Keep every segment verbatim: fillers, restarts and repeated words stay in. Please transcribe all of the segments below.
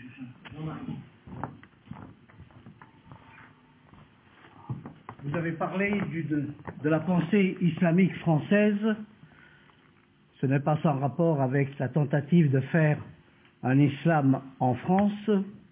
Vous avez parlé du, de, de la pensée islamique française. Ce n'est pas sans rapport avec la tentative de faire un islam en France.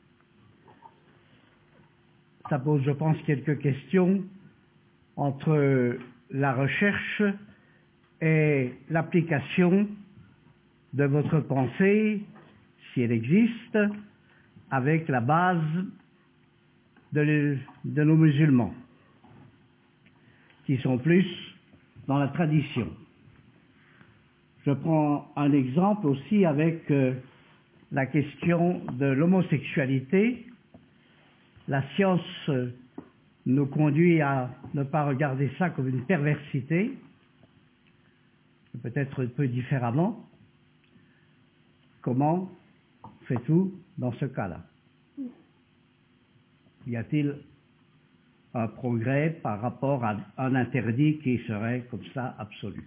Ça pose, je pense, quelques questions entre la recherche et l'application de votre pensée, si elle existe, avec la base de, de nos musulmans, qui sont plus dans la tradition. Je prends un exemple aussi avec euh, la question de l'homosexualité. La science euh, nous conduit à ne pas regarder ça comme une perversité, peut-être un peu différemment. Comment fait-on dans ce cas-là? Y a-t-il un progrès par rapport à un interdit qui serait comme ça absolu?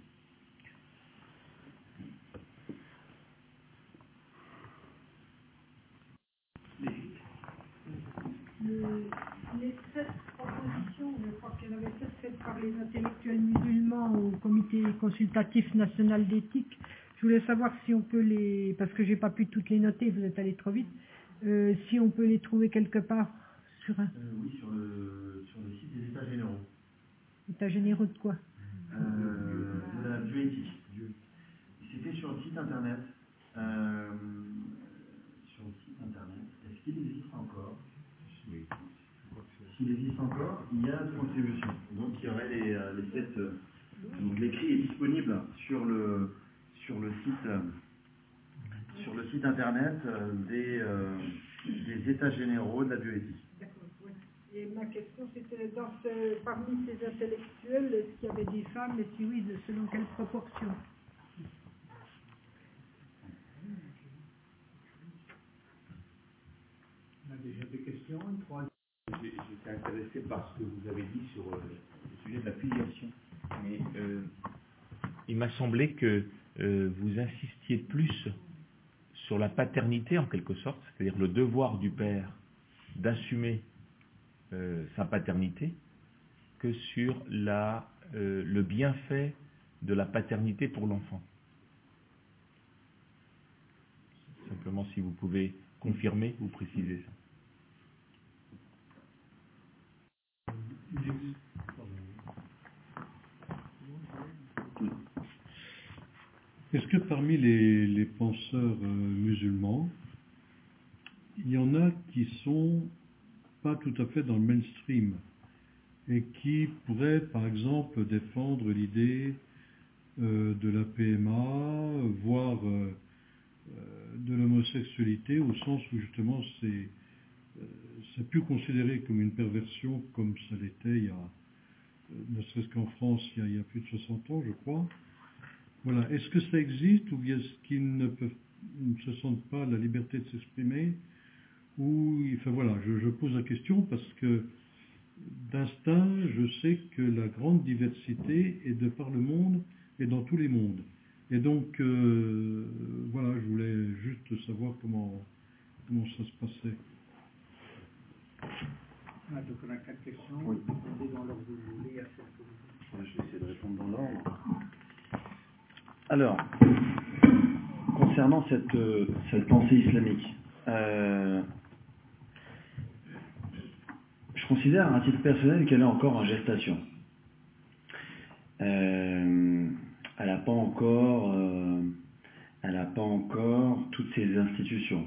Le, les sept propositions, je crois qu'il y en avait sept faites par les intellectuels musulmans au comité consultatif national d'éthique. Je voulais savoir si on peut les, parce que j'ai pas pu toutes les noter, vous êtes allé trop vite, euh, si on peut les trouver quelque part sur un... Euh, oui, sur le, sur le site des États généraux. État généraux de quoi? euh, De la bioéthique. C'était sur le site internet. Euh, sur le site internet. Est-ce qu'il existe encore? Oui. S'il existe encore, il y a des contributions. Donc il y aurait les, les sept. Donc l'écrit est disponible sur le sur le site sur le site internet des, euh, des États généraux de la bioéthique. D'accord, oui. Et ma question c'était dans ce, parmi ces intellectuels, est-ce qu'il y avait des femmes et si oui, de, selon quelle proportion? On a déjà des questions, une troisième. J'étais intéressé par ce que vous avez dit sur euh, le sujet de la filiation. Mais euh, il m'a semblé que euh, vous insistiez plus sur la paternité en quelque sorte, c'est-à-dire le devoir du père d'assumer euh, sa paternité, que sur la, euh, le bienfait de la paternité pour l'enfant. Simplement si vous pouvez confirmer ou préciser ça. Est-ce que parmi les, les penseurs euh, musulmans, il y en a qui sont pas tout à fait dans le mainstream et qui pourraient, par exemple, défendre l'idée euh, de la P M A, voire euh, euh, de l'homosexualité, au sens où justement c'est euh, c'est plus considéré comme une perversion comme ça l'était il y a, euh, ne serait-ce qu'en France, il y, a, il y a plus de soixante ans, je crois. Voilà. Est-ce que ça existe ou est-ce qu'ils ne, peuvent, ne se sentent pas la liberté de s'exprimer? Ou, enfin voilà, je, je pose la question parce que d'instinct, je sais que la grande diversité est de par le monde et dans tous les mondes. Et donc, euh, voilà, je voulais juste savoir comment, comment ça se passait. Ah, donc on a quatre questions. Oui. Répondez dans l'ordre que vous voulez. Il y a celle que vous... Je vais essayer de répondre dans l'ordre. Alors, concernant cette, euh, cette pensée islamique, euh, je considère à titre personnel qu'elle est encore en gestation. Euh, elle n'a pas encore, euh, elle n'a pas encore toutes ses institutions.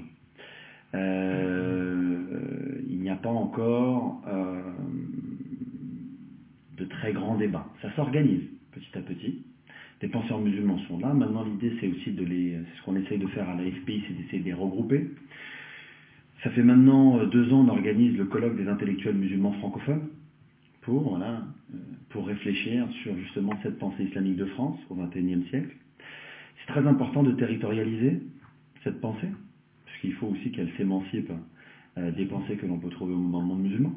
Euh, il n'y a pas encore euh, de très grands débats. Ça s'organise petit à petit. Les penseurs musulmans sont là. Maintenant, l'idée, c'est aussi de les, c'est ce qu'on essaye de faire à l'A F P I, c'est d'essayer de les regrouper. Ça fait maintenant deux ans, on organise le colloque des intellectuels musulmans francophones pour, voilà, pour réfléchir sur justement cette pensée islamique de France au vingt et unième siècle. C'est très important de territorialiser cette pensée, parce qu'il faut aussi qu'elle s'émancipe des pensées que l'on peut trouver dans le monde musulman.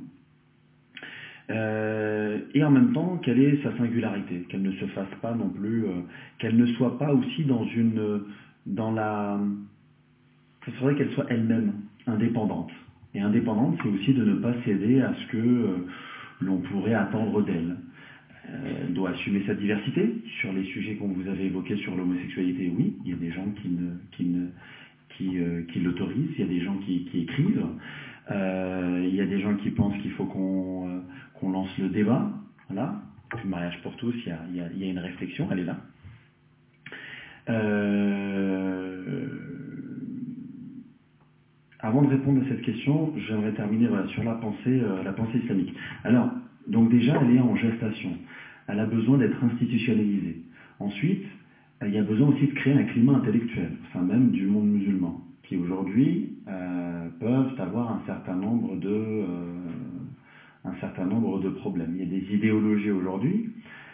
Euh, et en même temps, quelle est sa singularité, qu'elle ne se fasse pas non plus, euh, qu'elle ne soit pas aussi dans une, dans la, ce serait qu'elle soit elle-même indépendante. Et indépendante, c'est aussi de ne pas céder à ce que euh, l'on pourrait attendre d'elle. Elle doit assumer sa diversité sur les sujets qu'on vous avez évoqués sur l'homosexualité. Oui, il y a des gens qui, ne, qui, ne, qui, euh, qui l'autorisent, il y a des gens qui, qui écrivent, euh, il y a des gens qui pensent qu'il faut qu'on euh, qu'on lance le débat. Voilà. Le mariage pour tous, il y a, il y a, il y a une réflexion, elle est là. Euh... Avant de répondre à cette question, j'aimerais terminer voilà, sur la pensée, euh, la pensée islamique. Alors, donc déjà, elle est en gestation. Elle a besoin d'être institutionnalisée. Ensuite, il y a besoin aussi de créer un climat intellectuel, enfin même du monde musulman, qui aujourd'hui euh, peuvent avoir un certain nombre de, euh, un certain nombre de problèmes. Il y a des idéologies aujourd'hui,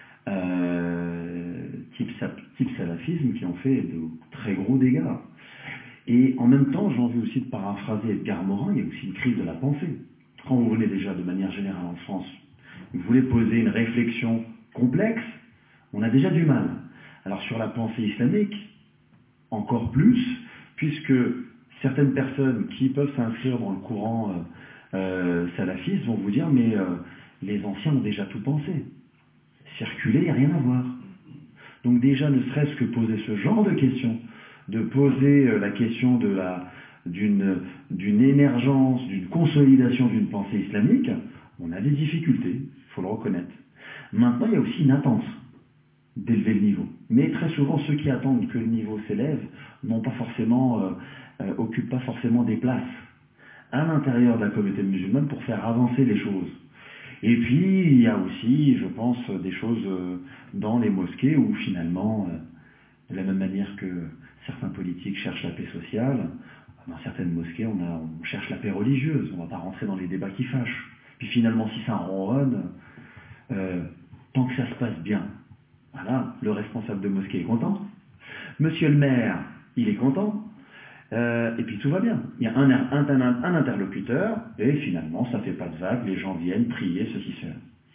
euh, type, type salafisme, qui ont fait de très gros dégâts. Et en même temps, j'ai envie aussi de paraphraser Edgar Morin, il y a aussi une crise de la pensée. Quand vous venez déjà de manière générale en France, vous voulez poser une réflexion complexe, on a déjà du mal. Alors sur la pensée islamique, encore plus, puisque certaines personnes qui peuvent s'inscrire dans le courant euh, euh, salafiste vont vous dire, mais euh, les anciens ont déjà tout pensé. Circuler, il n'y a rien à voir. Donc déjà, ne serait-ce que poser ce genre de questions, de poser euh, la question de la, d'une, d'une émergence, d'une consolidation d'une pensée islamique, on a des difficultés, il faut le reconnaître. Maintenant, il y a aussi une attente d'élever le niveau. Mais très souvent, ceux qui attendent que le niveau s'élève n'ont pas forcément, euh, euh, occupent pas forcément des places à l'intérieur de la communauté musulmane pour faire avancer les choses. Et puis, il y a aussi, je pense, des choses euh, dans les mosquées où finalement, euh, de la même manière que certains politiques cherchent la paix sociale, dans certaines mosquées, on, a, on cherche la paix religieuse. On ne va pas rentrer dans les débats qui fâchent. Puis finalement, si ça ronronne, euh, tant que ça se passe bien, voilà, le responsable de mosquée est content. Monsieur le maire, il est content. Euh, et puis tout va bien. Il y a un, un, un, un interlocuteur, et finalement, ça ne fait pas de vague, les gens viennent prier, ceci, cela.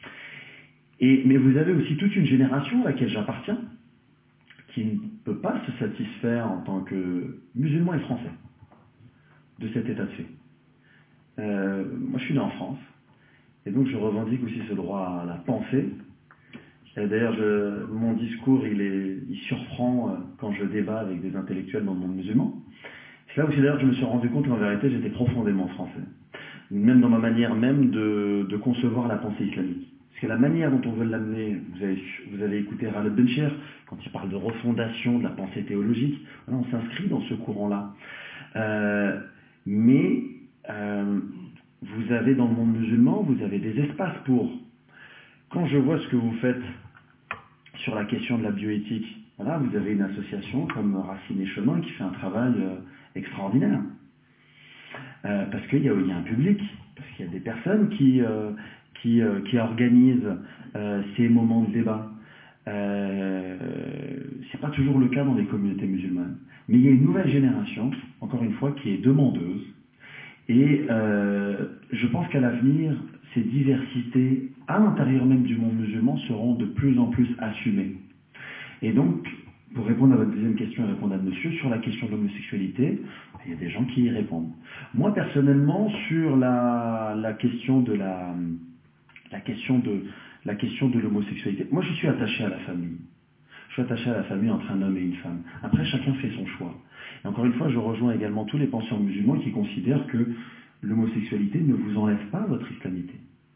Et, mais vous avez aussi toute une génération à laquelle j'appartiens, qui ne peut pas se satisfaire en tant que musulman et français de cet état de fait. Euh, moi, je suis né en France, et donc je revendique aussi ce droit à la pensée. Et d'ailleurs, je, mon discours, il, est, il surprend euh, quand je débat avec des intellectuels dans le monde musulman. C'est là aussi d'ailleurs que je me suis rendu compte qu'en vérité, j'étais profondément français. Même dans ma manière même de, de concevoir la pensée islamique. Parce que la manière dont on veut l'amener, vous avez, vous avez écouté Raled Bencher, quand il parle de refondation de la pensée théologique, voilà, on s'inscrit dans ce courant-là. Euh, mais euh, vous avez dans le monde musulman, vous avez des espaces pour. Quand je vois ce que vous faites sur la question de la bioéthique, voilà, vous avez une association comme Racine et Chemin qui fait un travail euh, extraordinaire. Euh, parce qu'il y, y a un public, parce qu'il y a des personnes qui, euh, qui, euh, qui organisent euh, ces moments de débat. Euh, c'est pas toujours le cas dans les communautés musulmanes. Mais il y a une nouvelle génération, encore une fois, qui est demandeuse. Et euh, je pense qu'à l'avenir, ces diversités à l'intérieur même du monde musulman seront de plus en plus assumées. Et donc, pour répondre à votre deuxième question et répondre à monsieur, sur la question de l'homosexualité, il y a des gens qui y répondent. Moi, personnellement, sur la, la question de la, la question de, la question de l'homosexualité, moi je suis attaché à la famille. Je suis attaché à la famille entre un homme et une femme. Après, chacun fait son choix. Et encore une fois, je rejoins également tous les penseurs musulmans qui considèrent que l'homosexualité ne vous enlève pas votre islamité.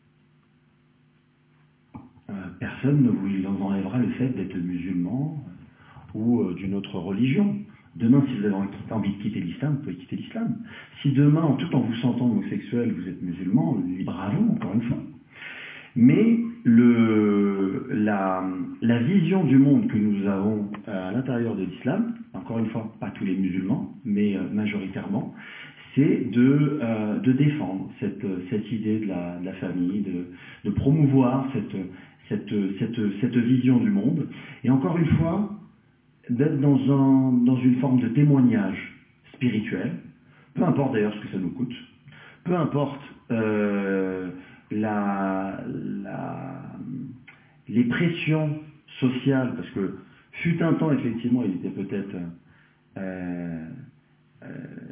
Euh, personne ne vous enlèvera le fait d'être musulman ou euh, d'une autre religion. Demain, si vous avez envie de quitter l'islam, vous pouvez quitter l'islam. Si demain, en tout en vous sentant homosexuel, vous êtes musulman, libre à vous, encore une fois. Mais le, la, la vision du monde que nous avons à l'intérieur de l'islam, encore une fois, pas tous les musulmans, mais euh, majoritairement, c'est de, euh, de défendre cette, cette idée de la, de la famille, de, de promouvoir cette, cette, cette, cette vision du monde. Et encore une fois, d'être dans, un, dans une forme de témoignage spirituel, peu importe d'ailleurs ce que ça nous coûte, peu importe euh, la, la, les pressions sociales, parce que fut un temps, effectivement, il était peut-être euh, euh,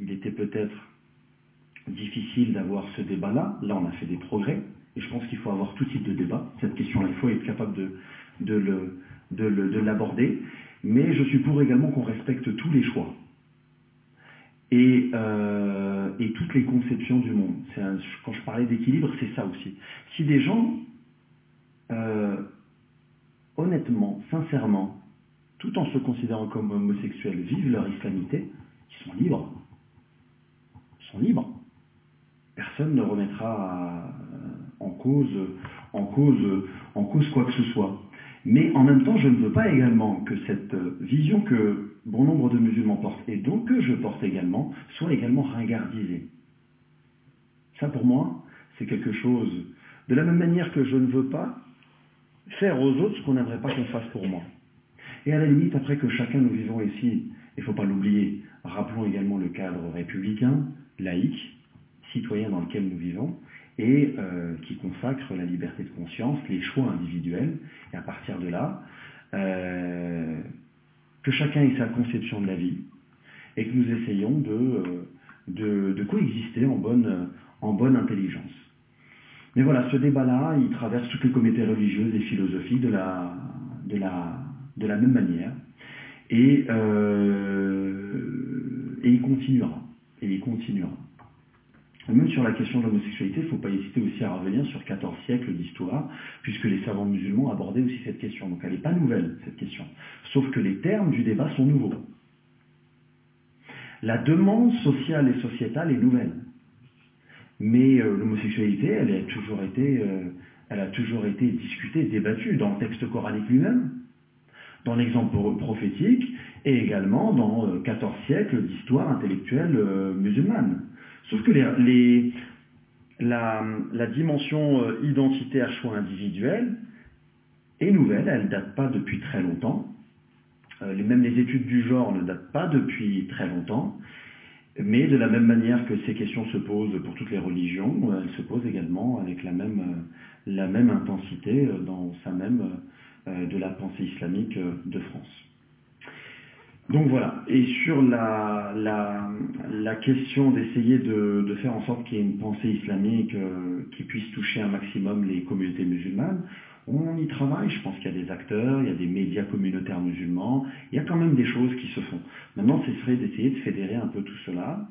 il était peut-être difficile d'avoir ce débat-là. Là, on a fait des progrès, et je pense qu'il faut avoir tout type de débat. Cette question-là, il faut être capable de, de, le, de, le, de l'aborder. Mais je suis pour également qu'on respecte tous les choix et, euh, et toutes les conceptions du monde. C'est un, quand je parlais d'équilibre, c'est ça aussi. Si des gens, euh, honnêtement, sincèrement, tout en se considérant comme homosexuels, vivent leur islamité, ils sont libres. Ils sont libres. Personne ne remettra en cause, en cause, en cause quoi que ce soit. Mais en même temps, je ne veux pas également que cette vision que bon nombre de musulmans portent, et donc que je porte également, soit également ringardisée. Ça, pour moi, c'est quelque chose, de la même manière que je ne veux pas faire aux autres ce qu'on n'aimerait pas qu'on fasse pour moi. Et à la limite, après que chacun nous vivons ici, il ne faut pas l'oublier, rappelons également le cadre républicain, laïque, citoyen dans lequel nous vivons, et euh, qui consacre la liberté de conscience, les choix individuels, et à partir de là, euh, que chacun ait sa conception de la vie, et que nous essayons de, de, de coexister en bonne, en bonne intelligence. Mais voilà, ce débat-là, il traverse toutes les communautés religieuses et philosophiques de la, de la, de la même manière, et, euh, et il continuera, et il continuera. Même sur la question de l'homosexualité, il ne faut pas hésiter aussi à revenir sur quatorze siècles d'histoire, puisque les savants musulmans abordaient aussi cette question. Donc elle n'est pas nouvelle, cette question. Sauf que les termes du débat sont nouveaux. La demande sociale et sociétale est nouvelle. Mais euh, l'homosexualité, elle a toujours été, euh, elle a toujours été discutée, débattue dans le texte coranique lui-même, dans l'exemple prophétique, et également dans euh, quatorze siècles d'histoire intellectuelle euh, musulmane. Sauf que les, les, la, la dimension euh, identitaire choix individuel est nouvelle, elle ne date pas depuis très longtemps. Euh, les, même les études du genre ne datent pas depuis très longtemps. Mais de la même manière que ces questions se posent pour toutes les religions, elles se posent également avec la même, euh, la même intensité euh, dans sa même euh, de la pensée islamique euh, de France. Donc voilà, et sur la, la, la question d'essayer de, de faire en sorte qu'il y ait une pensée islamique euh, qui puisse toucher un maximum les communautés musulmanes, on y travaille, je pense qu'il y a des acteurs, il y a des médias communautaires musulmans, il y a quand même des choses qui se font. Maintenant, ce serait d'essayer de fédérer un peu tout cela.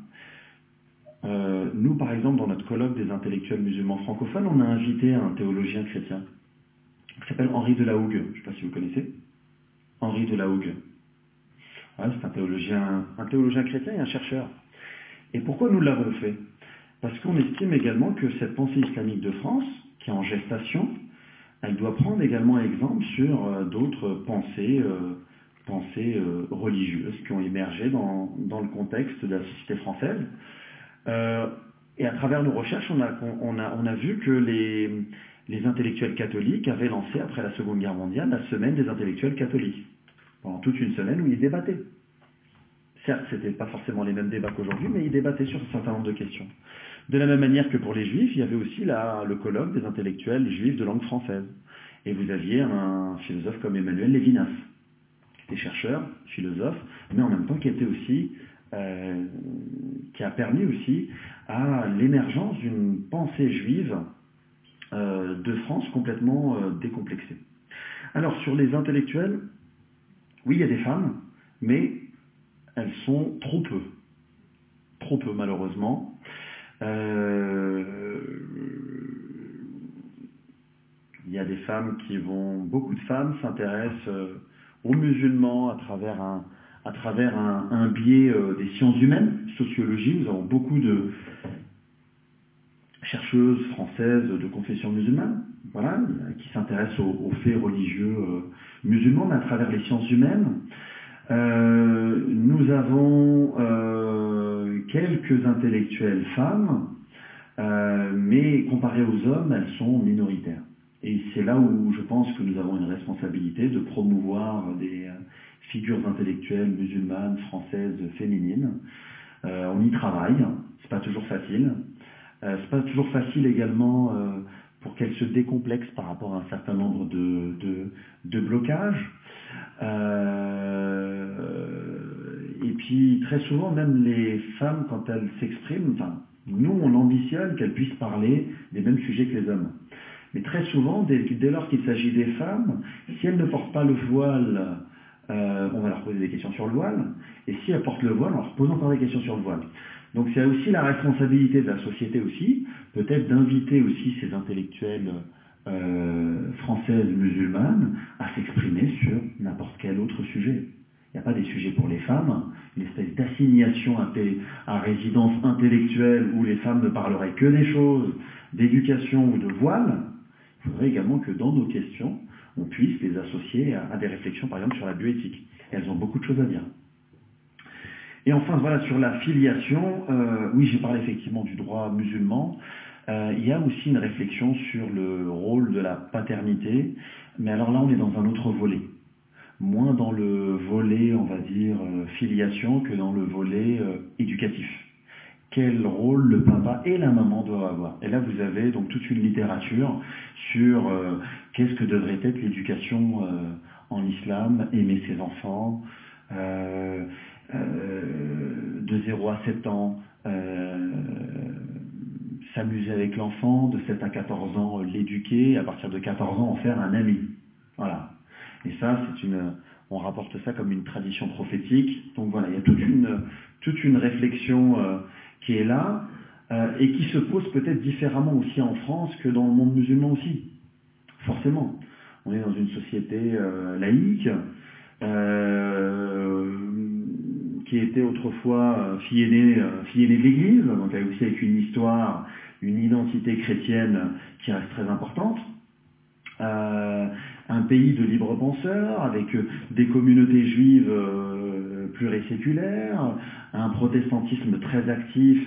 Euh, nous, par exemple, dans notre colloque des intellectuels musulmans francophones, on a invité un théologien chrétien qui s'appelle Henri de la Hougue, je ne sais pas si vous connaissez. Henri de la Hougue. Ouais, c'est un théologien, un théologien chrétien et un chercheur. Et pourquoi nous l'avons fait? Parce qu'on estime également que cette pensée islamique de France, qui est en gestation, elle doit prendre également exemple sur euh, d'autres pensées, euh, pensées euh, religieuses qui ont émergé dans, dans le contexte de la société française. Euh, et à travers nos recherches, on a, on a, on a vu que les, les intellectuels catholiques avaient lancé, après la Seconde Guerre mondiale, la semaine des intellectuels catholiques. Pendant toute une semaine où ils débattaient. Certes, ce n'étaient pas forcément les mêmes débats qu'aujourd'hui, mais ils débattaient sur un certain nombre de questions. De la même manière que pour les juifs, il y avait aussi la, le colloque des intellectuels juifs de langue française. Et vous aviez un philosophe comme Emmanuel Lévinas, qui était chercheur, philosophe, mais en même temps qui était aussi, euh, qui a permis aussi à l'émergence d'une pensée juive euh, de France complètement euh, décomplexée. Alors sur les intellectuels, oui, il y a des femmes, mais elles sont trop peu. Trop peu, malheureusement. Euh, il y a des femmes qui vont... Beaucoup de femmes s'intéressent aux musulmans à travers un, à travers un, un biais euh, des sciences humaines, sociologie. Nous avons beaucoup de chercheuses françaises de confession musulmane, voilà, qui s'intéressent aux, aux faits religieux euh, musulmans, mais à travers les sciences humaines. Euh, nous avons euh, quelques intellectuelles femmes, euh, mais comparées aux hommes, elles sont minoritaires. Et c'est là où je pense que nous avons une responsabilité de promouvoir des euh, figures intellectuelles musulmanes, françaises, féminines. Euh, on y travaille, c'est pas toujours facile. Euh, c'est pas toujours facile également euh, pour qu'elles se décomplexent par rapport à un certain nombre de, de, de blocages. Euh, et puis très souvent, même les femmes, quand elles s'expriment, enfin, nous, on ambitionne qu'elles puissent parler des mêmes sujets que les hommes. Mais très souvent, dès, dès lors qu'il s'agit des femmes, si elles ne portent pas le voile, euh, on va leur poser des questions sur le voile, et si elles portent le voile, on leur pose encore des questions sur le voile. Donc c'est aussi la responsabilité de la société aussi, peut-être d'inviter aussi ces intellectuels euh, françaises, musulmanes, à s'exprimer sur n'importe quel autre sujet. Il n'y a pas des sujets pour les femmes, une espèce d'assignation à, à résidence intellectuelle où les femmes ne parleraient que des choses d'éducation ou de voile. Il faudrait également que dans nos questions, on puisse les associer à, à des réflexions, par exemple, sur la bioéthique. Et elles ont beaucoup de choses à dire. Et enfin, voilà, sur la filiation, euh, oui, j'ai parlé effectivement du droit musulman. Euh, il y a aussi une réflexion sur le rôle de la paternité, mais alors là, on est dans un autre volet. Moins dans le volet, on va dire, euh, filiation que dans le volet euh, éducatif. Quel rôle le papa et la maman doivent avoir. Et là, vous avez donc toute une littérature sur euh, qu'est-ce que devrait être l'éducation euh, en islam, aimer ses enfants, euh, euh, de zéro à sept ans, euh, s'amuser avec l'enfant, de sept à quatorze ans, euh, l'éduquer, à partir de quatorze ans, en faire un ami. Voilà. Et ça, c'est une, on rapporte ça comme une tradition prophétique. Donc voilà, il y a toute une, toute une réflexion euh, qui est là euh, et qui se pose peut-être différemment aussi en France que dans le monde musulman aussi. Forcément. On est dans une société euh, laïque euh, qui était autrefois euh, fille aînée, euh, fille aînée de l'Église, donc aussi avec une histoire, une identité chrétienne qui reste très importante. Euh, un pays de libres penseurs, avec euh, des communautés juives euh, pluriséculaires, un protestantisme très actif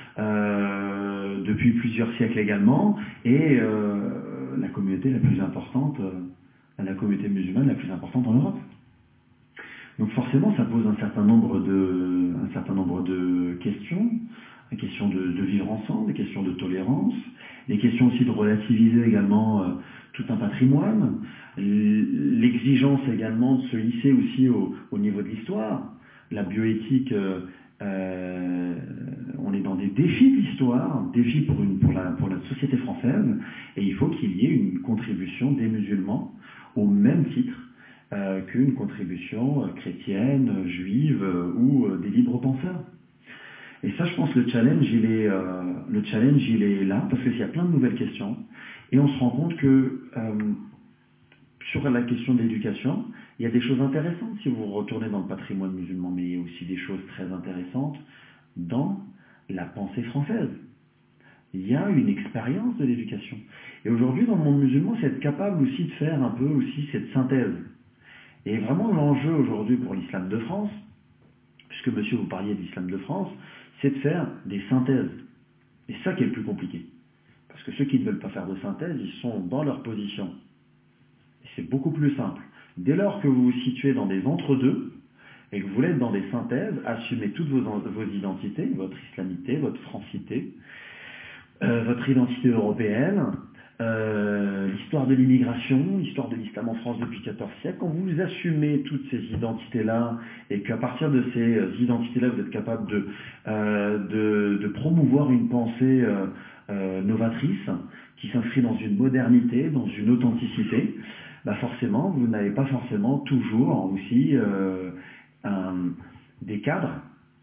euh, depuis plusieurs siècles également, et euh, la communauté la plus importante, euh, la communauté musulmane la plus importante en Europe. Donc forcément, ça pose un certain nombre de, un certain nombre de questions, des questions de, de vivre ensemble, des questions de tolérance, des questions aussi de relativiser également euh, tout un patrimoine, l'exigence également de se hisser aussi au, au niveau de l'histoire. La bioéthique, euh, euh, on est dans des défis de l'histoire, défis pour, une, pour, la, pour la société française, et il faut qu'il y ait une contribution des musulmans au même titre euh, qu'une contribution euh, chrétienne, juive euh, ou euh, des libres penseurs. Et ça, je pense, le challenge, il est, euh, le challenge, il est là, parce qu'il y a plein de nouvelles questions, et on se rend compte que euh, sur la question de l'éducation, il y a des choses intéressantes si vous retournez dans le patrimoine musulman, mais il y a aussi des choses très intéressantes dans la pensée française. Il y a une expérience de l'éducation. Et aujourd'hui, dans le monde musulman, c'est être capable aussi de faire un peu aussi cette synthèse. Et vraiment, l'enjeu aujourd'hui pour l'islam de France, puisque monsieur, vous parliez de l'islam de France, c'est de faire des synthèses. Et ça qui est le plus compliqué. Parce que ceux qui ne veulent pas faire de synthèse, ils sont dans leur position. Et c'est beaucoup plus simple. Dès lors que vous vous situez dans des entre-deux, et que vous voulez être dans des synthèses, assumez toutes vos, vos identités, votre islamité, votre francité, euh, votre identité européenne, euh, l'histoire de l'immigration, l'histoire de l'islam en France depuis quatorze siècles. Quand vous assumez toutes ces identités-là, et qu'à partir de ces identités-là, vous êtes capable de, euh, de, de promouvoir une pensée euh, euh, novatrice, qui s'inscrit dans une modernité, dans une authenticité, bah forcément, vous n'avez pas forcément toujours aussi euh, un, des cadres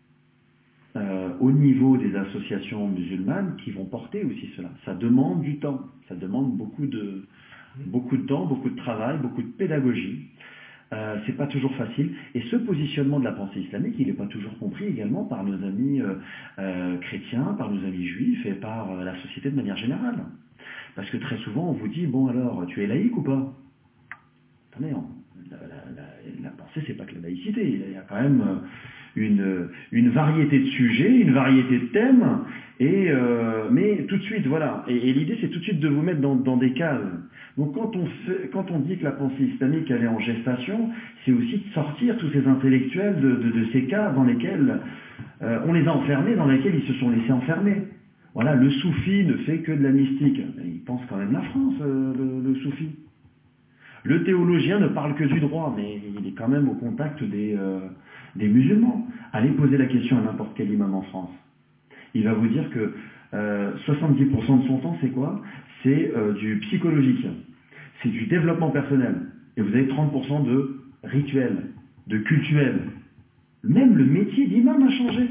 euh, au niveau des associations musulmanes qui vont porter aussi cela. Ça demande du temps, ça demande beaucoup de, beaucoup de temps, beaucoup de travail, beaucoup de pédagogie. Euh, c'est pas toujours facile. Et ce positionnement de la pensée islamique, il n'est pas toujours compris également par nos amis euh, euh, chrétiens, par nos amis juifs et par euh, la société de manière générale. Parce que très souvent, on vous dit, bon alors, tu es laïque ou pas? Attendez, on, la, la, la, la pensée, c'est pas que la laïcité. Il y a quand même une, une variété de sujets, une variété de thèmes, et, euh, mais tout de suite, voilà. Et, et l'idée, c'est tout de suite de vous mettre dans, dans des cases. Donc quand on, fait, quand on dit que la pensée islamique, elle est en gestation, c'est aussi de sortir tous ces intellectuels de, de, de ces cases dans lesquels euh, on les a enfermés, dans lesquels ils se sont laissés enfermer. Voilà, le soufi ne fait que de la mystique. Il pense quand même la France, euh, le, le soufi. Le théologien ne parle que du droit, mais il est quand même au contact des, euh, des musulmans. Allez poser la question à n'importe quel imam en France. Il va vous dire que euh, soixante-dix pour cent de son temps, c'est quoi? C'est euh, du psychologique, c'est du développement personnel. Et vous avez trente pour cent de rituel, de cultuel. Même le métier d'imam a changé.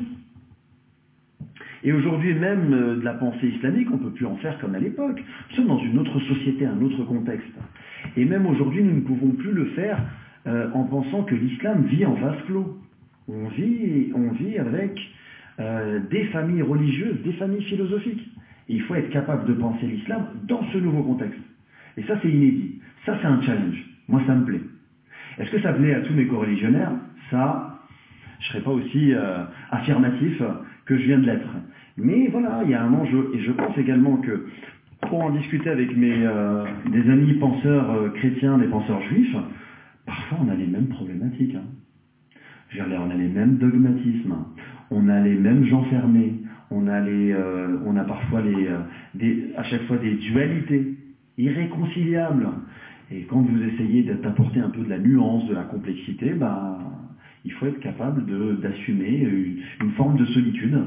Et aujourd'hui, même euh, de la pensée islamique, on ne peut plus en faire comme à l'époque. Nous sommes dans une autre société, un autre contexte. Et même aujourd'hui, nous ne pouvons plus le faire euh, en pensant que l'islam vit en vase clos. On vit, on vit avec euh, des familles religieuses, des familles philosophiques. Et il faut être capable de penser l'islam dans ce nouveau contexte. Et ça, c'est inédit. Ça, c'est un challenge. Moi, ça me plaît. Est-ce que ça plaît à tous mes coreligionnaires? Ça, je ne serais pas aussi euh, affirmatif que je viens de l'être. Mais voilà, il y a un enjeu. Et je pense également que, pour en discuter avec mes, euh, des amis penseurs euh, chrétiens, des penseurs juifs, parfois on a les mêmes problématiques. Hein. Je veux dire, on a les mêmes dogmatismes, on a les mêmes gens fermés, on a, les, euh, on a parfois les, euh, des, à chaque fois des dualités irréconciliables. Et quand vous essayez d'apporter un peu de la nuance, de la complexité, bah, il faut être capable d'assumer une, une forme de solitude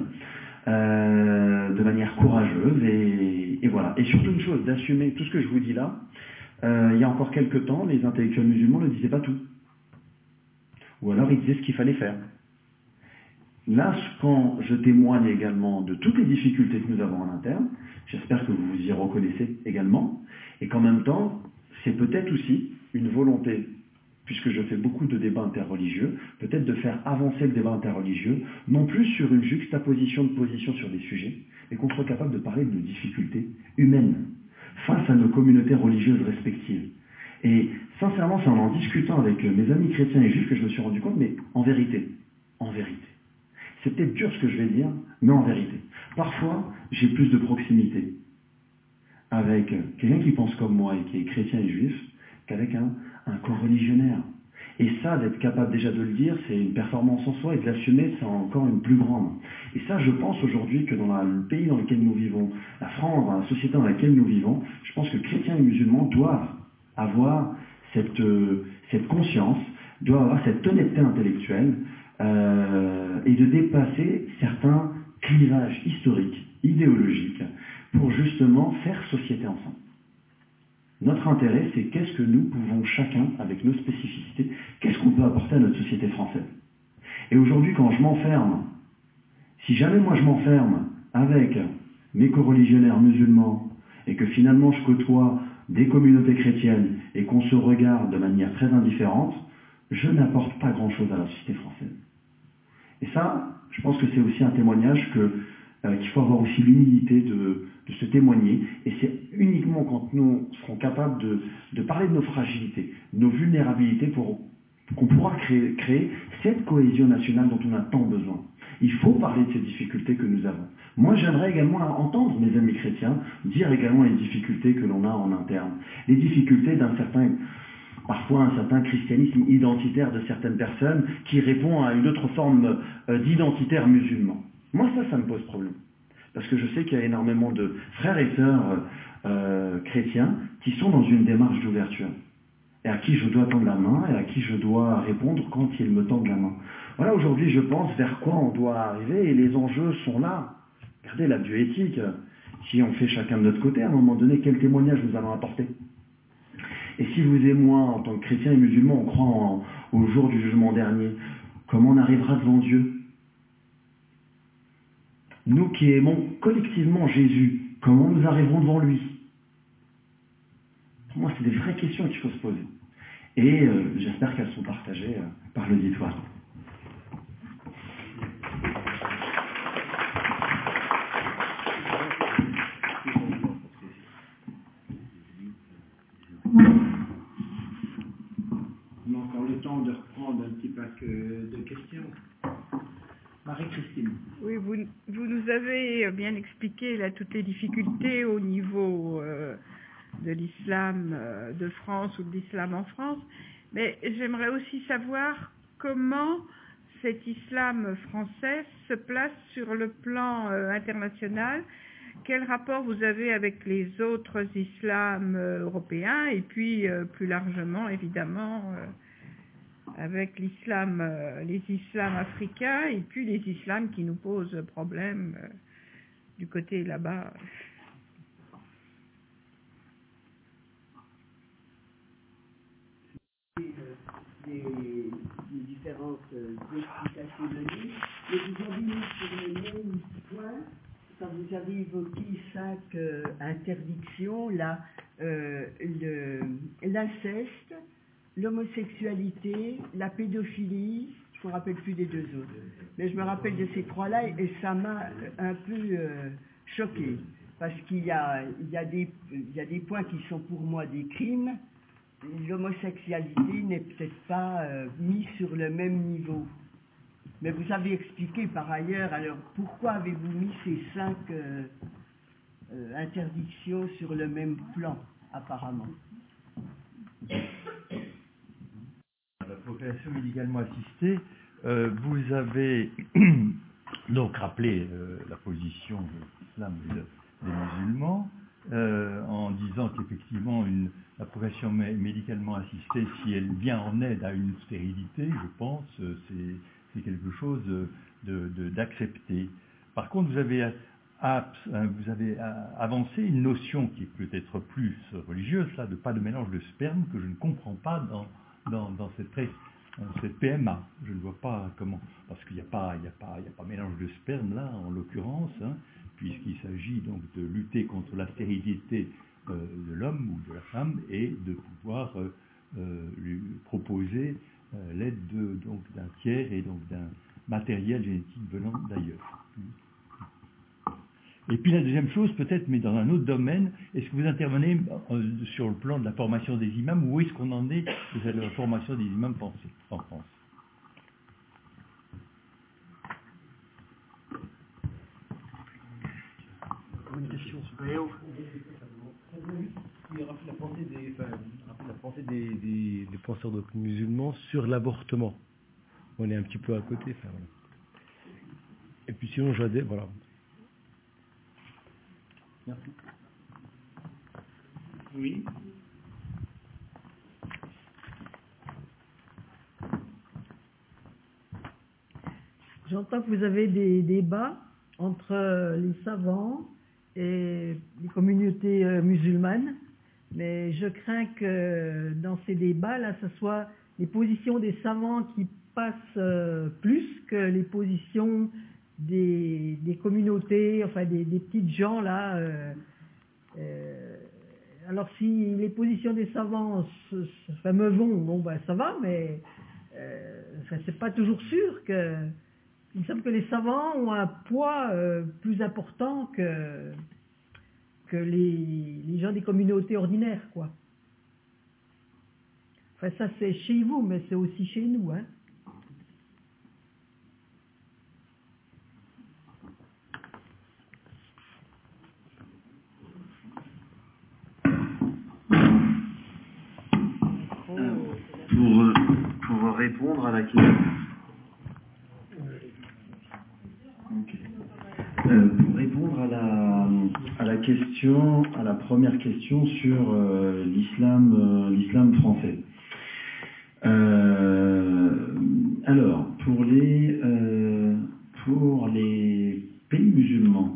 euh, de manière courageuse. Et, et voilà. Et surtout une chose, d'assumer tout ce que je vous dis là. Euh, il y a encore quelques temps, les intellectuels musulmans ne disaient pas tout. Ou alors ils disaient ce qu'il fallait faire. Là, quand je témoigne également de toutes les difficultés que nous avons en interne, j'espère que vous vous y reconnaissez également, et qu'en même temps, c'est peut-être aussi une volonté, puisque je fais beaucoup de débats interreligieux, peut-être de faire avancer le débat interreligieux, non plus sur une juxtaposition de positions sur des sujets, mais qu'on soit capable de parler de nos difficultés humaines face à nos communautés religieuses respectives. Et sincèrement, c'est en en discutant avec mes amis chrétiens et juifs que je me suis rendu compte, mais en vérité, en vérité, c'est peut-être dur ce que je vais dire, mais en vérité, parfois, j'ai plus de proximité avec quelqu'un qui pense comme moi et qui est chrétien et juif, qu'avec un, un coreligionnaire. Et ça, d'être capable déjà de le dire, c'est une performance en soi, et de l'assumer, c'est encore une plus grande. Et ça, je pense aujourd'hui que dans la, le pays dans lequel nous vivons, la France, dans la société dans laquelle nous vivons, je pense que chrétiens et musulmans doivent avoir cette, euh, cette conscience, doivent avoir cette honnêteté intellectuelle, euh, et de dépasser certains clivages historiques, idéologiques, pour justement faire société ensemble. Notre intérêt, c'est qu'est-ce que nous pouvons chacun, avec nos spécificités, qu'est-ce qu'on peut apporter à notre société française. Et aujourd'hui, quand je m'enferme, si jamais moi je m'enferme avec mes coreligionnaires musulmans, et que finalement je côtoie des communautés chrétiennes, et qu'on se regarde de manière très indifférente, je n'apporte pas grand-chose à la société française. Et ça, je pense que c'est aussi un témoignage que, euh, qu'il faut avoir aussi l'humilité de, de se témoigner. Et c'est uniquement quand nous serons capables de, de parler de nos fragilités, nos vulnérabilités, pour qu'on pourra créer, créer cette cohésion nationale dont on a tant besoin. Il faut parler de ces difficultés que nous avons. Moi, j'aimerais également entendre mes amis chrétiens dire également les difficultés que l'on a en interne. Les difficultés d'un certain... parfois un certain christianisme identitaire de certaines personnes qui répond à une autre forme euh, d'identitaire musulman. Moi, ça, ça me pose problème. Parce que je sais qu'il y a énormément de frères et sœurs euh, euh, chrétiens qui sont dans une démarche d'ouverture. Et à qui je dois tendre la main et à qui je dois répondre quand ils me tendent la main. Voilà, aujourd'hui, je pense vers quoi on doit arriver et les enjeux sont là. Regardez la bioéthique. Si on fait chacun de notre côté, à un moment donné, quel témoignage nous allons apporter ? Et si vous et moi, en tant que chrétiens et musulmans, on croit en, au jour du jugement dernier, comment on arrivera devant Dieu? Nous qui aimons collectivement Jésus, comment nous arriverons devant lui? Pour moi, c'est des vraies questions qu'il faut se poser. Et euh, j'espère qu'elles sont partagées euh, par l'auditoire. On a encore le temps de reprendre un petit pack de questions. Marie-Christine. Oui, vous, vous nous avez bien expliqué là, toutes les difficultés au niveau euh, de l'islam euh, de France ou de l'islam en France, mais j'aimerais aussi savoir comment cet islam français se place sur le plan euh, international. Quel rapport vous avez avec les autres islams euh, européens et puis euh, plus largement, évidemment, euh, avec l'islam, euh, les islams africains et puis les islams qui nous posent problème euh, du côté là-bas. Les, les différentes explications données, mais vous avez mis sur le même point, quand vous avez évoqué cinq euh, interdictions, là, euh, le, l'inceste, l'homosexualité, la pédophilie, je ne me rappelle plus des deux autres, mais je me rappelle de ces trois-là et ça m'a un peu euh, choqué, parce qu'il y a, il y a des, il y a des points qui sont pour moi des crimes. L'homosexualité n'est peut-être pas euh, mise sur le même niveau. Mais vous avez expliqué par ailleurs, alors pourquoi avez-vous mis ces cinq euh, euh, interdictions sur le même plan, apparemment? La procréation médicalement assistée, euh, vous avez donc rappelé euh, la position de l'islam et de, des musulmans, euh, en disant qu'effectivement une la procréation médicalement assistée, si elle vient en aide à une stérilité, je pense, c'est, c'est quelque chose de, de, d'accepté. Par contre, vous avez, à, vous avez avancé une notion qui est peut-être plus religieuse, là, de pas de mélange de sperme, que je ne comprends pas dans, dans, dans, cette, dans cette P M A. Je ne vois pas comment, parce qu'il n'y a pas, il n'y a pas, il n'y a pas mélange de sperme là, en l'occurrence, hein, puisqu'il s'agit donc de lutter contre la stérilité de l'homme ou de la femme et de pouvoir euh, euh, lui proposer euh, l'aide de, donc, d'un tiers et donc d'un matériel génétique venant d'ailleurs. Et puis la deuxième chose, peut-être, mais dans un autre domaine, est-ce que vous intervenez euh, sur le plan de la formation des imams, ou où est-ce qu'on en est de la formation des imams en France? Une question. Oui, rappelle la pensée des, enfin, rappelle la pensée des, des, des penseurs donc, musulmans sur l'avortement. On est un petit peu à côté. Enfin, voilà. Et puis sinon, j'adhère, voilà. Merci. Oui. J'entends que vous avez des débats entre les savants et les communautés musulmanes, mais je crains que dans ces débats-là, ce soit les positions des savants qui passent plus que les positions des, des communautés, enfin des, des petites gens là. Euh, euh, alors si les positions des savants se, se, enfin, me vont, bon ben ça va, mais euh, enfin, c'est pas toujours sûr que. Il me semble que les savants ont un poids euh, plus important que, que les, les gens des communautés ordinaires, quoi. Enfin, ça c'est chez vous, mais c'est aussi chez nous, hein. Pour, pour répondre à la question... Okay. Euh, pour répondre à la, à la question, à la première question sur euh, l'islam, euh, l'islam français. Euh, alors, pour les, euh, pour les pays musulmans,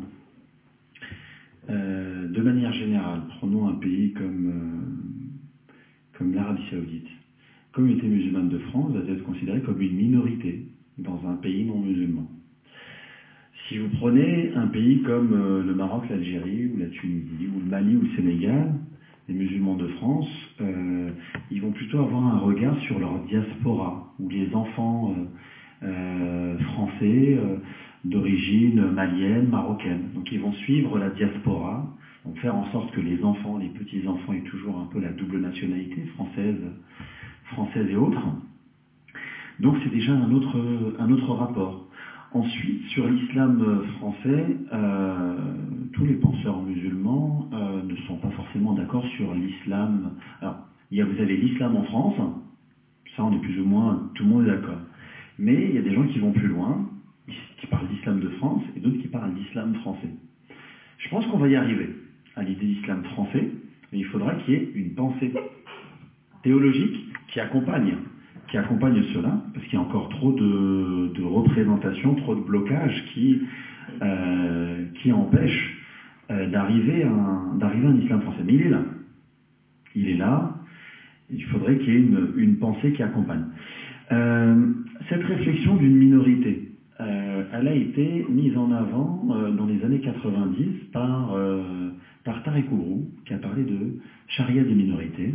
euh, de manière générale, prenons un pays comme, euh, comme l'Arabie Saoudite. La communauté musulmane de France va être considérée comme une minorité dans un pays non musulman. Si vous prenez un pays comme euh, le Maroc, l'Algérie, ou la Tunisie, ou le Mali, ou le Sénégal, les musulmans de France, euh, ils vont plutôt avoir un regard sur leur diaspora, ou les enfants euh, euh, français euh, d'origine malienne, marocaine. Donc ils vont suivre la diaspora, donc faire en sorte que les enfants, les petits-enfants aient toujours un peu la double nationalité, française, française et autres. Donc c'est déjà un autre, un autre rapport. Ensuite, sur l'islam français, euh, tous les penseurs musulmans euh, ne sont pas forcément d'accord sur l'islam. Alors, il y a, vous avez l'islam en France, ça on est plus ou moins, tout le monde est d'accord. Mais il y a des gens qui vont plus loin, qui parlent d'islam de France, et d'autres qui parlent d'islam français. Je pense qu'on va y arriver à l'idée d'islam français, mais il faudra qu'il y ait une pensée théologique qui accompagne qui accompagne cela, parce qu'il y a encore trop de, de représentations, trop de blocages qui, euh, qui empêchent euh, d'arriver à, un, d'arriver à un islam français. Mais il est là. Il est là. Il faudrait qu'il y ait une, une pensée qui accompagne. Euh, cette réflexion d'une minorité, euh, elle a été mise en avant euh, dans les années quatre-vingt-dix par, euh, par Tariq Oubrou, qui a parlé de charia des minorités,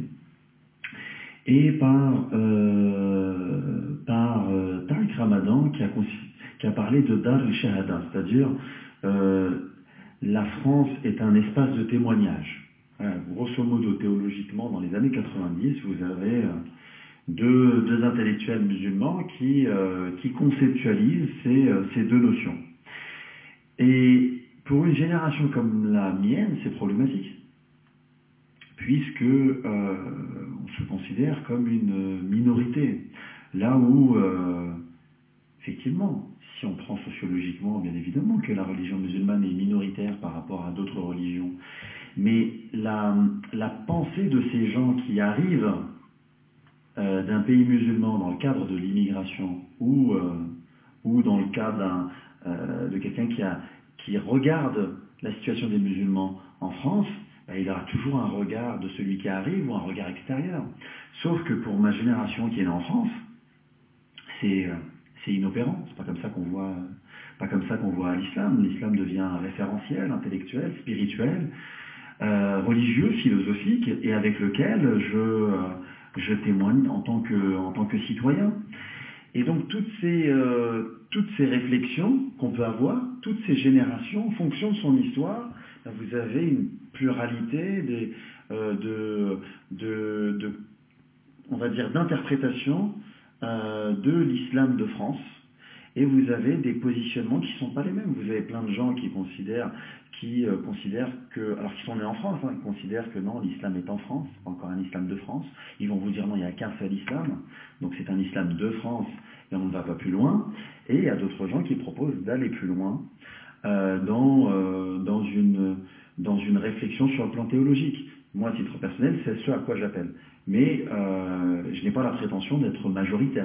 et par, euh, par euh, Tariq Ramadan, qui a, qui a parlé de Dar al-Shahada, c'est-à-dire euh, la France est un espace de témoignage. Voilà, grosso modo, théologiquement, dans les années quatre-vingt-dix, vous avez euh, deux, deux intellectuels musulmans qui, euh, qui conceptualisent ces, euh, ces deux notions. Et pour une génération comme la mienne, c'est problématique, puisque euh, on se considère comme une minorité. Là où, euh, effectivement, si on prend sociologiquement, bien évidemment que la religion musulmane est minoritaire par rapport à d'autres religions, mais la, la pensée de ces gens qui arrivent euh, d'un pays musulman dans le cadre de l'immigration ou, euh, ou dans le cadre d'un, euh, de quelqu'un qui, a, qui regarde la situation des musulmans en France, ben, il aura toujours un regard de celui qui arrive ou un regard extérieur. Sauf que pour ma génération qui est née en France, c'est, c'est inopérant. C'est pas comme ça qu'on voit, pas comme ça qu'on voit l'islam. L'islam devient référentiel, intellectuel, spirituel, Euh, religieux, philosophique, et avec lequel je, euh, je témoigne en tant que, en tant que citoyen. Et donc toutes ces, euh, toutes ces réflexions qu'on peut avoir, toutes ces générations, en fonction de son histoire, ben vous avez une pluralité des, euh, de, de, de, on va dire, d'interprétation euh, de l'islam de France. Et vous avez des positionnements qui ne sont pas les mêmes. Vous avez plein de gens qui considèrent, qui euh, considèrent que, alors qu'ils sont nés en France, hein, ils considèrent que non, l'islam est en France, c'est pas encore un islam de France. Ils vont vous dire non, il n'y a qu'un seul islam, donc c'est un islam de France et on ne va pas plus loin. Et il y a d'autres gens qui proposent d'aller plus loin euh, dans, euh, dans, une, dans une réflexion sur le plan théologique. Moi, à titre personnel, c'est ce à quoi j'appelle. Mais euh, je n'ai pas la prétention d'être majoritaire.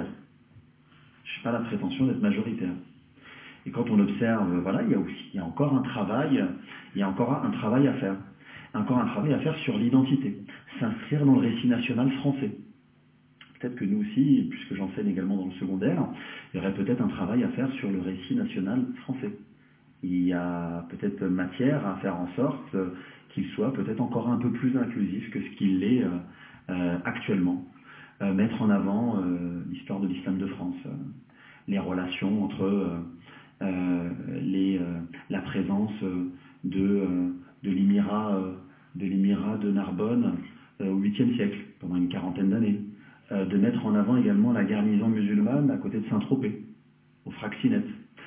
Je n'ai pas la prétention d'être majoritaire. Et quand on observe, voilà, il y a aussi, il y a encore un travail, il y a encore un travail à faire. Encore un travail à faire sur l'identité. S'inscrire dans le récit national français. Peut-être que nous aussi, puisque j'enseigne également dans le secondaire, il y aurait peut-être un travail à faire sur le récit national français. Il y a peut-être matière à faire en sorte qu'il soit peut-être encore un peu plus inclusif que ce qu'il l'est euh, euh, actuellement. Euh, mettre en avant euh, l'histoire de l'islam de France, euh, les relations entre euh, euh, les, euh, la présence de, euh, de l'émirat euh, de l'émirat de Narbonne euh, au huitième siècle, pendant une quarantaine d'années. Euh, de mettre en avant également la garnison musulmane à côté de Saint-Tropez, au Fraxinet.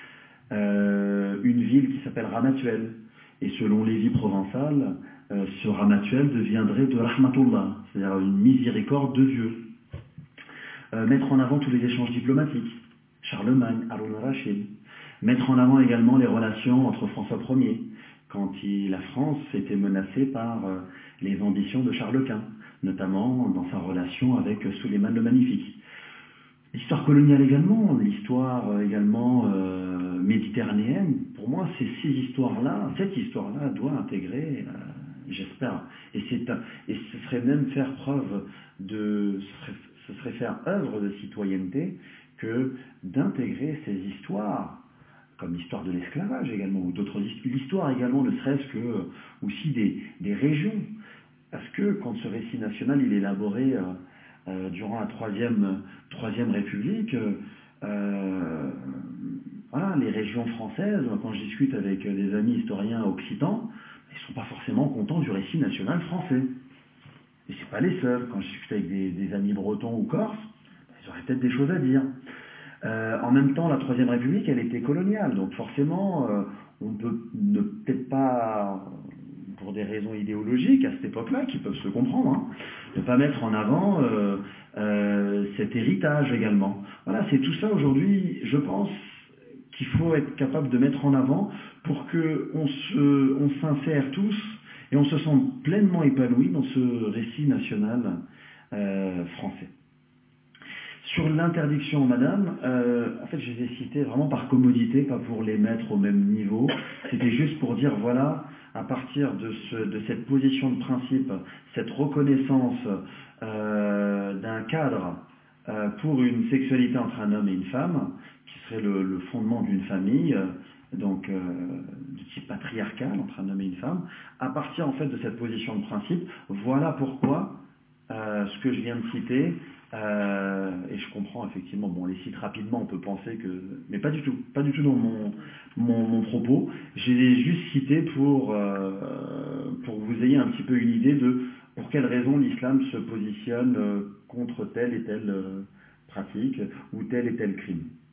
Euh, une ville qui s'appelle Ramatuelle. Et selon Lévi Provençal, euh, ce Ramatuelle deviendrait de Rahmatullah, c'est-à-dire une miséricorde de Dieu. Euh, mettre en avant tous les échanges diplomatiques, Charlemagne, Haroun al-Rachid. Mettre en avant également les relations entre François Ier, quand il, la France était menacée par euh, les ambitions de Charles Quint, notamment dans sa relation avec Suleiman le Magnifique. L'histoire coloniale également, l'histoire euh, également euh, méditerranéenne, pour moi, ces six histoires-là, cette histoire-là doit intégrer, euh, j'espère, et, c'est, et ce serait même faire preuve de, ce serait, ce serait faire œuvre de citoyenneté que d'intégrer ces histoires, comme l'histoire de l'esclavage également, ou d'autres histoires, l'histoire également ne serait-ce que euh, aussi des, des régions, parce que quand ce récit national il est élaboré euh, euh, durant la troisième, troisième République, euh, voilà, les régions françaises, quand je discute avec des amis historiens occitans, ils ne sont pas forcément contents du récit national français. Et c'est pas les seuls. Quand je discute avec des, des amis bretons ou corses, ils auraient peut-être des choses à dire. Euh, en même temps, la Troisième République, elle était coloniale, donc forcément, euh, on peut ne peut-être pas, pour des raisons idéologiques à cette époque-là, qui peuvent se comprendre, hein, ne pas mettre en avant euh, euh, cet héritage également. Voilà, c'est tout ça aujourd'hui, je pense, qu'il faut être capable de mettre en avant pour qu'on se, on s'insère tous et on se sente pleinement épanoui dans ce récit national euh, français. Sur l'interdiction, madame, euh, en fait, je les ai cités vraiment par commodité, pas pour les mettre au même niveau. C'était juste pour dire, voilà, à partir de, ce, de cette position de principe, cette reconnaissance euh, d'un cadre euh, pour une sexualité entre un homme et une femme, qui serait le, le fondement d'une famille, donc euh, de type patriarcal entre un homme et une femme, à partir en fait de cette position de principe, voilà pourquoi euh, ce que je viens de citer. Euh, et je comprends effectivement, bon, on les cite rapidement, on peut penser que, mais pas du tout, pas du tout dans mon, mon, mon propos. Je les ai juste cités pour, euh, pour que vous ayez un petit peu une idée de pour quelles raisons l'islam se positionne euh, contre telle et telle euh, pratique ou tel et tel crime. D'accord ?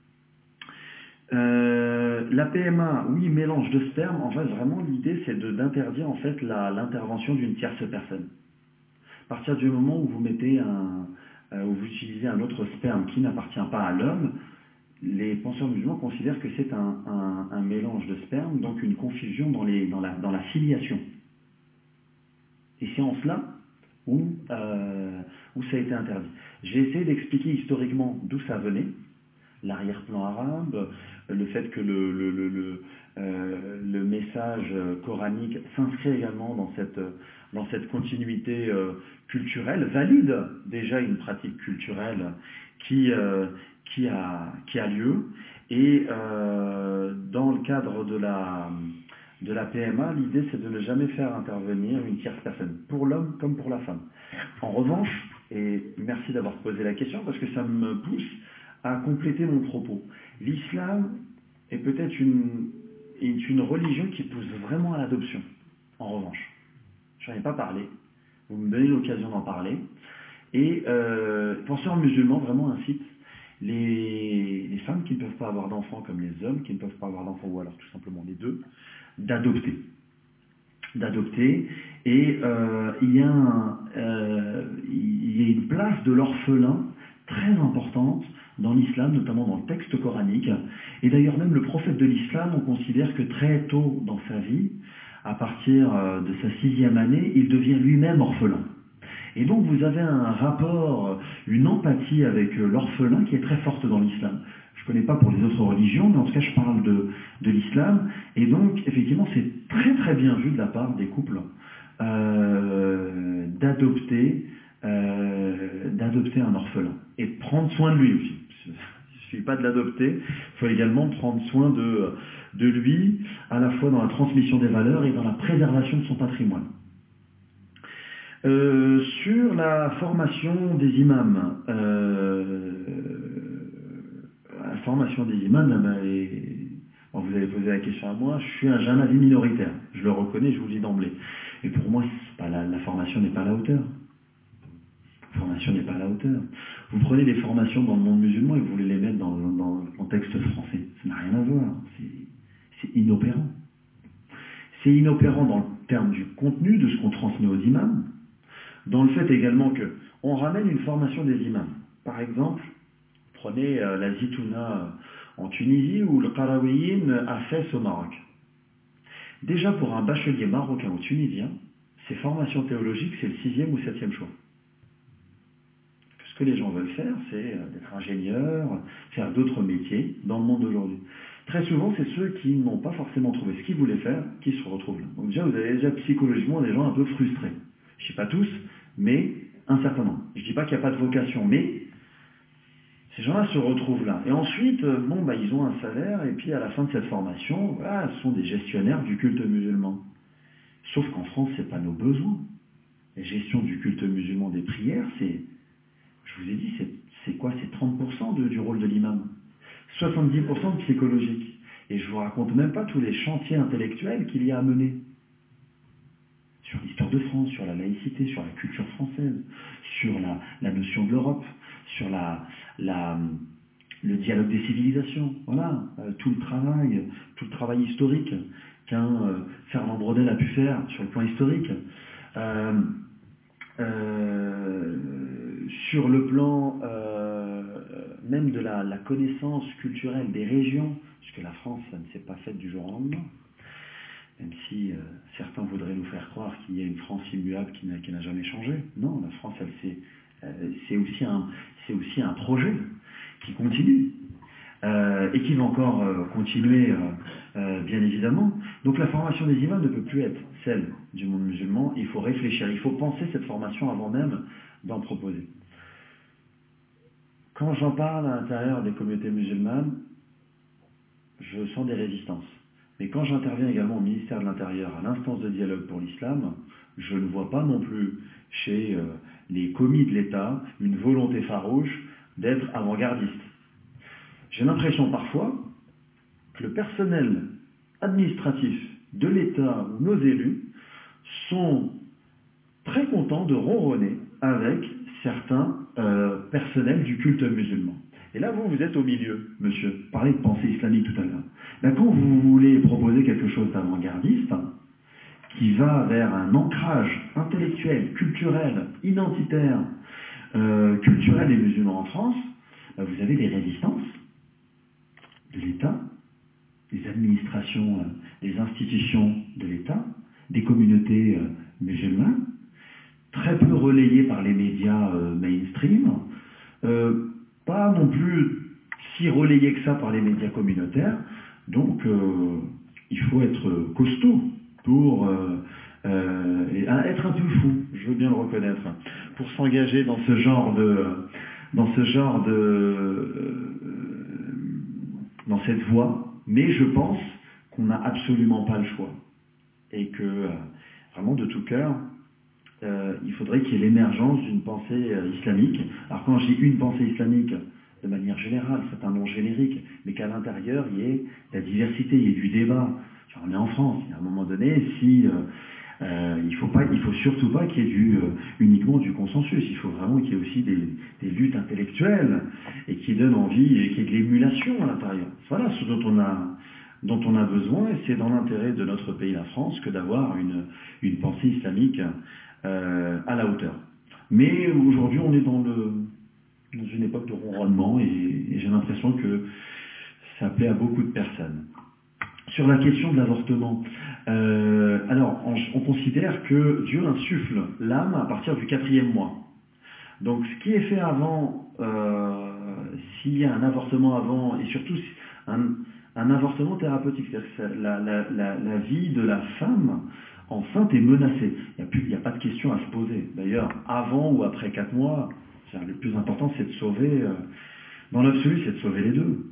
Euh, la P M A, oui, mélange de sperme. En fait, vraiment, l'idée, c'est de, d'interdire en fait la, l'intervention d'une tierce personne. À partir du moment où vous mettez un, euh, où vous utilisez un autre sperme qui n'appartient pas à l'homme, les penseurs musulmans considèrent que c'est un, un, un mélange de sperme, donc une confusion dans, les, dans, la, dans la filiation. Et c'est en cela où, euh, où ça a été interdit. J'ai essayé d'expliquer historiquement d'où ça venait, l'arrière-plan arabe, le fait que le, le, le, le, euh, le message coranique s'inscrit également dans cette, dans cette continuité euh, culturelle, valide déjà une pratique culturelle qui, euh, qui, a, qui a lieu. Et euh, dans le cadre de la, de la P M A, l'idée c'est de ne jamais faire intervenir une tierce personne, pour l'homme comme pour la femme. En revanche, et merci d'avoir posé la question parce que ça me pousse à compléter mon propos. L'islam est peut-être une, est une religion qui pousse vraiment à l'adoption. En revanche, je n'en ai pas parlé. Vous me donnez l'occasion d'en parler. Et euh, penseurs musulmans vraiment incitent les, les femmes qui ne peuvent pas avoir d'enfants comme les hommes qui ne peuvent pas avoir d'enfants, ou alors tout simplement les deux, d'adopter. D'adopter. Et euh, il, y a un, euh, il y a une place de l'orphelin très importante dans l'islam, notamment dans le texte coranique. Et d'ailleurs même le prophète de l'islam, on considère que très tôt dans sa vie, à partir de sa sixième année, il devient lui-même orphelin. Et donc vous avez un rapport, une empathie avec l'orphelin qui est très forte dans l'islam. Je ne connais pas pour les autres religions, mais en tout cas je parle de, de l'islam. Et donc effectivement c'est très très bien vu de la part des couples euh, d'adopter euh, d'adopter un orphelin et de prendre soin de lui aussi. Il ne suffit pas de l'adopter, il faut également prendre soin de, de lui, à la fois dans la transmission des valeurs et dans la préservation de son patrimoine. Euh, sur la formation des imams, euh, la formation des imams, ben, et, bon, vous avez posé la question à moi, je suis un, j'ai un avis minoritaire, je le reconnais, je vous le dis d'emblée. Et pour moi, c'est pas la, la formation n'est pas à la hauteur. La formation n'est pas à la hauteur. Vous prenez des formations dans le monde musulman et vous voulez les mettre dans, dans le contexte français. Ça n'a rien à voir. C'est, c'est inopérant. C'est inopérant dans le terme du contenu, de ce qu'on transmet aux imams, dans le fait également que on ramène une formation des imams. Par exemple, prenez euh, la Zitouna en Tunisie ou le Qarawiyyin à Fès au Maroc. Déjà pour un bachelier marocain ou tunisien, ces formations théologiques, c'est le sixième ou septième choix. Ce que les gens veulent faire, c'est d'être ingénieurs, faire d'autres métiers dans le monde d'aujourd'hui. Très souvent, c'est ceux qui n'ont pas forcément trouvé ce qu'ils voulaient faire qui se retrouvent là. Donc déjà, vous avez déjà psychologiquement des gens un peu frustrés. Je ne dis pas tous, mais un certain nombre. Je ne dis pas qu'il n'y a pas de vocation, mais ces gens-là se retrouvent là. Et ensuite, bon, bah, ils ont un salaire, et puis à la fin de cette formation, voilà, ce sont des gestionnaires du culte musulman. Sauf qu'en France, ce n'est pas nos besoins. La gestion du culte musulman des prières, c'est, je vous ai dit, c'est, c'est quoi? C'est trente pour cent de, du rôle de l'imam. soixante-dix pour cent de psychologique. Et je ne vous raconte même pas tous les chantiers intellectuels qu'il y a à mener. Sur l'histoire de France, sur la laïcité, sur la culture française, sur la, la notion de l'Europe, sur la, la, le dialogue des civilisations. Voilà, euh, tout le travail, tout le travail historique qu'un euh, Fernand Braudel a pu faire sur le plan historique. Euh, euh, sur le plan euh, même de la, la connaissance culturelle des régions, puisque la France, ça ne s'est pas faite du jour au lendemain, même si euh, certains voudraient nous faire croire qu'il y a une France immuable qui n'a, qui n'a jamais changé. Non, la France, elle s'est, c'est aussi un, c'est aussi un projet qui continue euh, et qui va encore euh, continuer, euh, euh, bien évidemment. Donc la formation des imams ne peut plus être celle du monde musulman. Il faut réfléchir, il faut penser cette formation avant même d'en proposer. Quand j'en parle à l'intérieur des communautés musulmanes, je sens des résistances. Mais quand j'interviens également au ministère de l'Intérieur, à l'instance de dialogue pour l'islam, je ne vois pas non plus chez euh, les commis de l'État une volonté farouche d'être avant-gardiste. J'ai l'impression parfois que le personnel administratif de l'État ou nos élus sont très contents de ronronner avec certains euh, personnels du culte musulman. Et là, vous, vous êtes au milieu, monsieur. Vous parlez de pensée islamique tout à l'heure. Là, quand vous voulez proposer quelque chose d'avant-gardiste, qui va vers un ancrage intellectuel, culturel, identitaire, euh, culturel des musulmans en France, bah, vous avez des résistances de l'État, des administrations, euh, des institutions de l'État, des communautés euh, musulmanes, très peu relayées par les médias euh, mainstream, euh, pas non plus si relayées que ça par les médias communautaires. Donc, euh, il faut être costaud pour euh, euh, être un peu fou, je veux bien le reconnaître, pour s'engager dans ce genre de, dans ce genre de, euh, dans cette voie. Mais je pense qu'on n'a absolument pas le choix et que euh, vraiment de tout cœur, euh, il faudrait qu'il y ait l'émergence d'une pensée euh, islamique. Alors quand je dis une pensée islamique, de manière générale, c'est un nom générique, mais qu'à l'intérieur, il y ait la diversité, il y ait du débat. On est en France, à un moment donné, si, euh, euh, il faut pas, il faut surtout pas qu'il y ait du, euh, uniquement du consensus, il faut vraiment qu'il y ait aussi des, des luttes intellectuelles et qui donnent envie, et qu'il y ait de l'émulation à l'intérieur. Voilà ce dont on a, dont on a besoin, et c'est dans l'intérêt de notre pays, la France, que d'avoir une, une pensée islamique euh, à la hauteur. Mais aujourd'hui, on est dans, le, dans une époque de ronronnement, et, et j'ai l'impression que ça plaît à beaucoup de personnes. Sur la question de l'avortement, euh, alors on, on considère que Dieu insuffle l'âme à partir du quatrième mois. Donc ce qui est fait avant, euh, s'il y a un avortement avant, et surtout un, un avortement thérapeutique, c'est-à-dire que la, la, la, la vie de la femme enceinte est menacée. Il n'y a, a pas de question à se poser. D'ailleurs, avant ou après quatre mois, le plus important c'est de sauver, euh, dans l'absolu c'est de sauver les deux.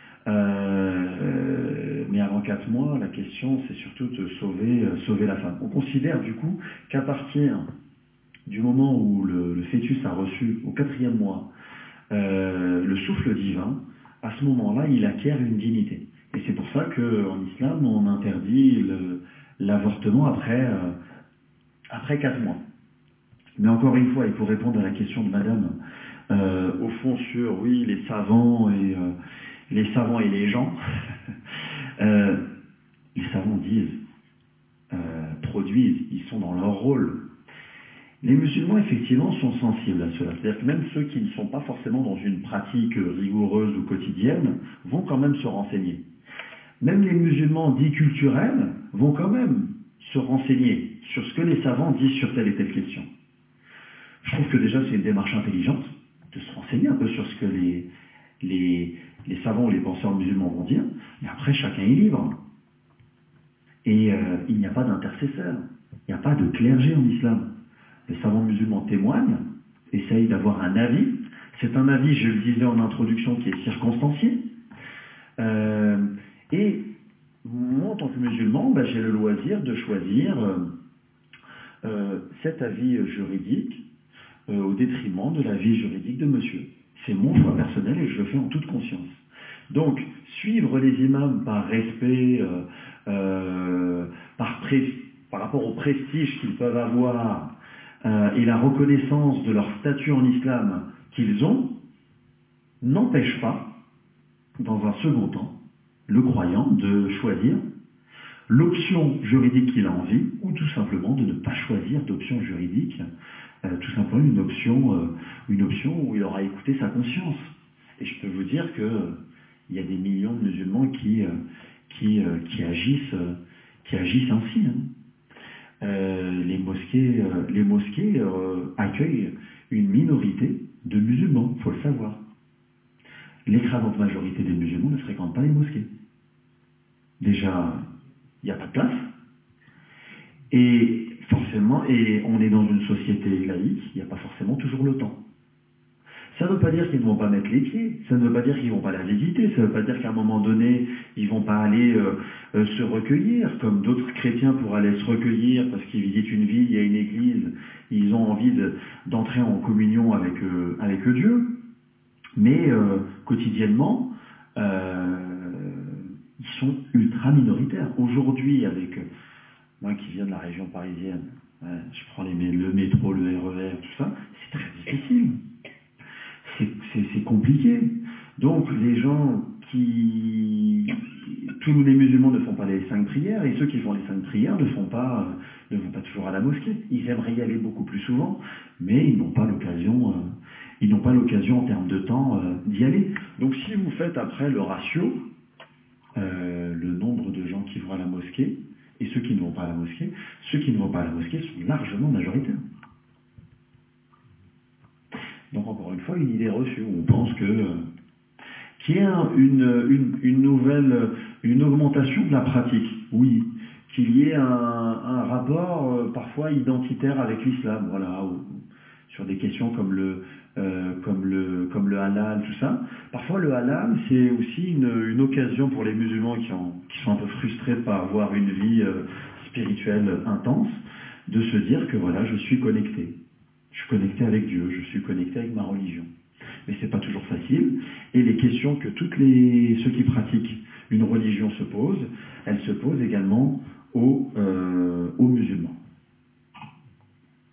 Euh, mais avant quatre mois, la question c'est surtout de sauver, euh, sauver la femme. On considère du coup qu'à partir du moment où le, le fœtus a reçu, au quatrième mois, euh, le souffle divin, à ce moment-là, il acquiert une dignité. Et c'est pour ça qu'en islam, on interdit le, l'avortement après, euh, après quatre mois. Mais encore une fois, et pour répondre à la question de madame, euh, au fond sur, oui, les savants et... Euh, les savants et les gens, euh, les savants disent, euh, produisent, ils sont dans leur rôle. Les musulmans, effectivement, sont sensibles à cela. C'est-à-dire que même ceux qui ne sont pas forcément dans une pratique rigoureuse ou quotidienne vont quand même se renseigner. Même les musulmans dits culturels vont quand même se renseigner sur ce que les savants disent sur telle et telle question. Je trouve que déjà c'est une démarche intelligente de se renseigner un peu sur ce que les, les, les savants ou les penseurs musulmans vont dire, mais après chacun est libre. Et euh, il n'y a pas d'intercesseur, il n'y a pas de clergé en islam. Les savants musulmans témoignent, essayent d'avoir un avis. C'est un avis, je le disais en introduction, qui est circonstancié. Euh, et moi, en tant que musulman, ben, j'ai le loisir de choisir euh, euh, cet avis juridique euh, au détriment de l'avis juridique de monsieur. C'est mon choix personnel et je le fais en toute conscience. Donc, suivre les imams par respect, euh, euh, par, pré par rapport au prestige qu'ils peuvent avoir euh, et la reconnaissance de leur statut en islam qu'ils ont, n'empêche pas, dans un second temps, le croyant de choisir l'option juridique qu'il a envie, ou tout simplement de ne pas choisir d'option juridique, euh, tout simplement une option, euh, une option où il aura écouté sa conscience. Et je peux vous dire que euh, il y a des millions de musulmans qui, euh, qui, euh, qui, agissent, euh, qui agissent ainsi. Hein. Euh, les mosquées, euh, les mosquées euh, accueillent une minorité de musulmans, il faut le savoir. L'écrasante majorité des musulmans ne fréquentent pas les mosquées. Déjà, il n'y a pas de place. Et forcément, et on est dans une société laïque, il n'y a pas forcément toujours le temps. Ça ne veut pas dire qu'ils ne vont pas mettre les pieds, ça ne veut pas dire qu'ils ne vont pas la visiter, ça ne veut pas dire qu'à un moment donné, ils ne vont pas aller euh, euh, se recueillir, comme d'autres chrétiens pourraient aller se recueillir parce qu'ils visitent une ville, il y a une église, ils ont envie de, d'entrer en communion avec, euh, avec Dieu. Mais euh, quotidiennement, euh, ils sont ultra minoritaires. Aujourd'hui, avec euh, moi qui viens de la région parisienne, ouais, je prends les, le métro, le R E R, tout ça, c'est très difficile. C'est, c'est, c'est compliqué. Donc les gens qui... Tous les musulmans ne font pas les cinq prières, et ceux qui font les cinq prières ne font pas, euh, ne vont pas toujours à la mosquée. Ils aimeraient y aller beaucoup plus souvent, mais ils n'ont pas l'occasion, euh, ils n'ont pas l'occasion en termes de temps euh, d'y aller. Donc si vous faites après le ratio, euh, le nombre de gens qui vont à la mosquée, et ceux qui ne vont pas à la mosquée, ceux qui ne vont pas à la mosquée sont largement majoritaires. Donc encore une fois, une idée reçue. On pense que euh, qu'il y ait un, une, une, une nouvelle, une augmentation de la pratique, oui. Qu'il y ait un, un rapport euh, parfois identitaire avec l'islam, voilà, ou, sur des questions comme le, euh, comme le, comme le halal, tout ça. Parfois le halal, c'est aussi une, une occasion pour les musulmans qui, ont, qui sont un peu frustrés de pas avoir une vie euh, spirituelle intense, de se dire que voilà, je suis connecté. Je suis connecté avec Dieu, je suis connecté avec ma religion. Mais c'est pas toujours facile. Et les questions que toutes les ceux qui pratiquent une religion se posent, elles se posent également aux, euh, aux musulmans.